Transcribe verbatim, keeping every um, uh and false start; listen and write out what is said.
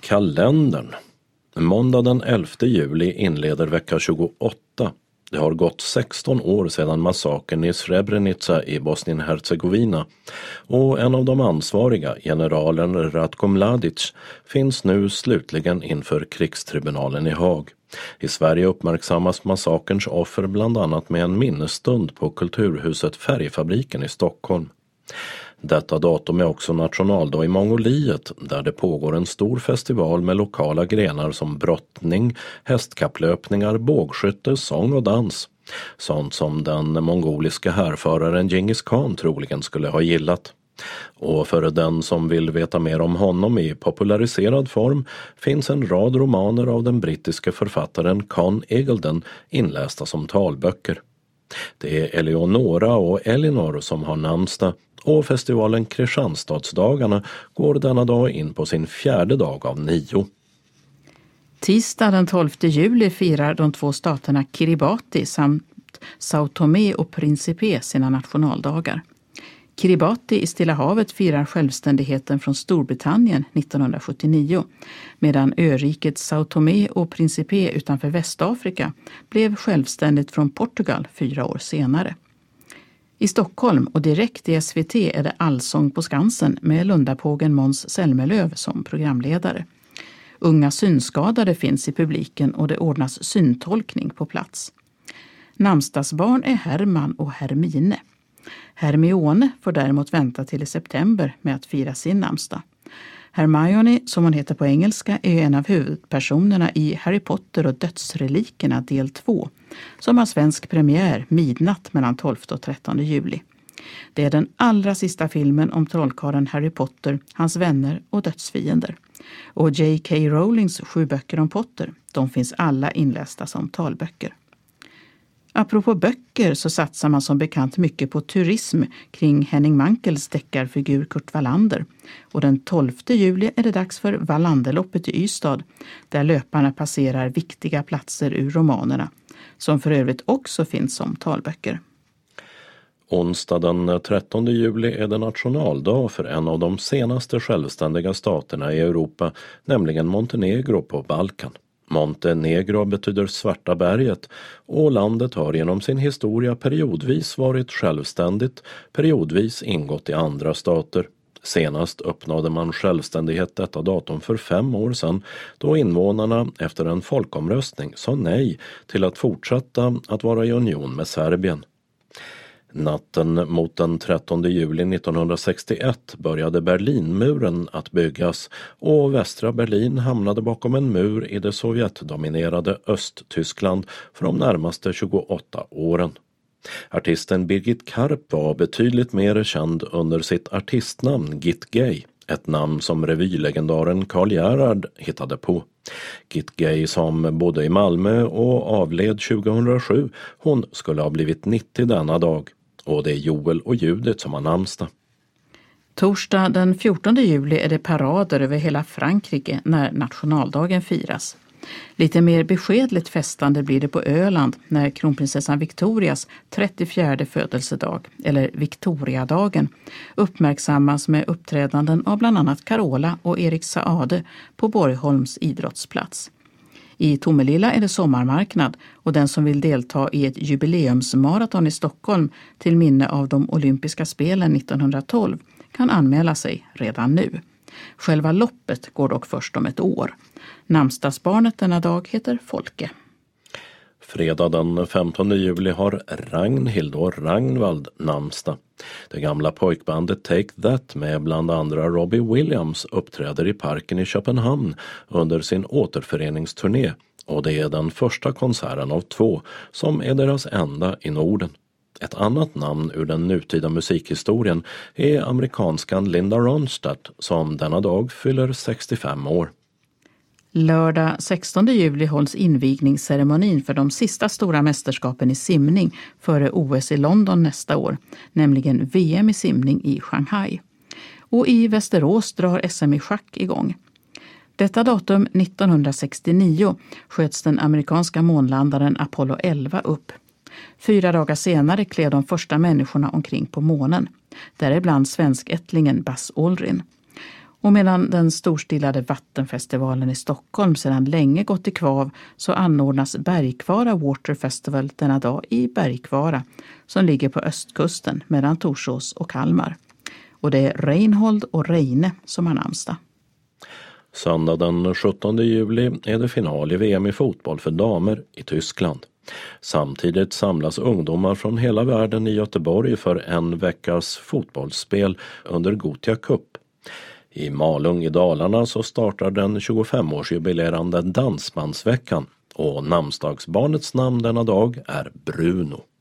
Kalendern. Måndag den elfte juli inleder vecka tjugoåtta. Det har gått sexton år sedan massakern i Srebrenica i Bosnien-Hercegovina och en av de ansvariga, generalen Ratko Mladic, finns nu slutligen inför krigstribunalen i Haag. I Sverige uppmärksammas massakerns offer bland annat med en minnesstund på Kulturhuset Färgfabriken i Stockholm. Detta datum är också nationaldag i Mongoliet, där det pågår en stor festival med lokala grenar som brottning, hästkapplöpningar, bågskytte, sång och dans. Sånt som den mongoliska härföraren Genghis Khan troligen skulle ha gillat. Och för den som vill veta mer om honom i populariserad form finns en rad romaner av den brittiska författaren Con Eagleton inlästa som talböcker. Det är Eleonora och Elinor som har namnsdag, och festivalen Kristianstadsdagarna går denna dag in på sin fjärde dag av nio. Tisdag den tolfte juli firar de två staterna Kiribati samt Sao Tomé och Principe sina nationaldagar. Kiribati i Stilla havet firar självständigheten från Storbritannien nittonhundrasjuttionio, medan öriket Sao Tomé och Principe utanför Västafrika blev självständigt från Portugal fyra år senare. I Stockholm och direkt i S V T är det Allsång på Skansen med Lundapågen Måns Zelmerlöw som programledare. Unga synskadade finns i publiken och det ordnas syntolkning på plats. Namnsdagsbarn är Herman och Hermine. Hermione får däremot vänta till i september med att fira sin namnsdag. Hermione, som hon heter på engelska, är en av huvudpersonerna i Harry Potter och dödsrelikerna del två, som har svensk premiär midnatt mellan tolfte och trettonde juli. Det är den allra sista filmen om trollkarlen Harry Potter, hans vänner och dödsfiender. Och J K Rowlings sju böcker om Potter, de finns alla inlästa som talböcker. Apropå böcker så satsar man som bekant mycket på turism kring Henning Mankels deckarfigur Kurt Wallander. Och den tolfte juli är det dags för Wallanderloppet i Ystad, där löparna passerar viktiga platser ur romanerna, som för övrigt också finns som talböcker. Onsdag den trettonde juli är det nationaldag för en av de senaste självständiga staterna i Europa, nämligen Montenegro på Balkan. Montenegro betyder Svarta berget och landet har genom sin historia periodvis varit självständigt, periodvis ingått i andra stater. Senast uppnådde man självständighet detta datum för fem år sedan, då invånarna efter en folkomröstning sa nej till att fortsätta att vara i union med Serbien. Natten mot den trettonde juli nittonhundrasextioett började Berlinmuren att byggas och västra Berlin hamnade bakom en mur i det Sovjetdominerade Östtyskland för de närmaste tjugoåtta åren. Artisten Birgit Karp var betydligt mer känd under sitt artistnamn Git Gay, ett namn som revylegendaren Karl Gerhard hittade på. Git Gay som bodde i Malmö och avled tjugohundrasju, hon skulle ha blivit nittio denna dag. Och det är Joel och Judith som har namnsdag. Torsdag den fjortonde juli är det parader över hela Frankrike när nationaldagen firas. Lite mer beskedligt festande blir det på Öland när kronprinsessan Victorias trettiofjärde födelsedag, eller Victoriadagen, uppmärksammas med uppträdanden av bland annat Carola och Erik Saade på Borgholms idrottsplats. I Tomelilla är det sommarmarknad och den som vill delta i ett jubileumsmaraton i Stockholm till minne av de olympiska spelen nittonhundratolv kan anmäla sig redan nu. Själva loppet går dock först om ett år. Namnsdagsbarnet denna dag heter Folke. Fredag den femtonde juli har Ragnhild och Ragnvald namnsdag. Det gamla pojkbandet Take That med bland andra Robbie Williams uppträder i parken i Köpenhamn under sin återföreningsturné, och det är den första konserten av två som är deras enda i Norden. Ett annat namn ur den nutida musikhistorien är amerikanskan Linda Ronstadt som denna dag fyller sextiofem år. Lördag sextonde juli hålls invigningsceremonin för de sista stora mästerskapen i simning före O S i London nästa år, nämligen V M i simning i Shanghai. Och i Västerås drar S M i schack igång. Detta datum nittonhundrasextionio sköts den amerikanska månlandaren Apollo elva upp. Fyra dagar senare klev de första människorna omkring på månen, däribland svenskättlingen Buzz Aldrin. Och medan den storstilade vattenfestivalen i Stockholm sedan länge gått i kvav så anordnas Bergkvara Water Festival denna dag i Bergkvara som ligger på östkusten mellan Torsås och Kalmar. Och det är Reinhold och Reine som har namnsdag. Söndag den sjuttonde juli är det final i V M i fotboll för damer i Tyskland. Samtidigt samlas ungdomar från hela världen i Göteborg för en veckas fotbollsspel under Gothia Cup. I Malung i Dalarna så startar den tjugofemårsjubilerande Dansbandsveckan och namnsdagsbarnets namn denna dag är Bruno.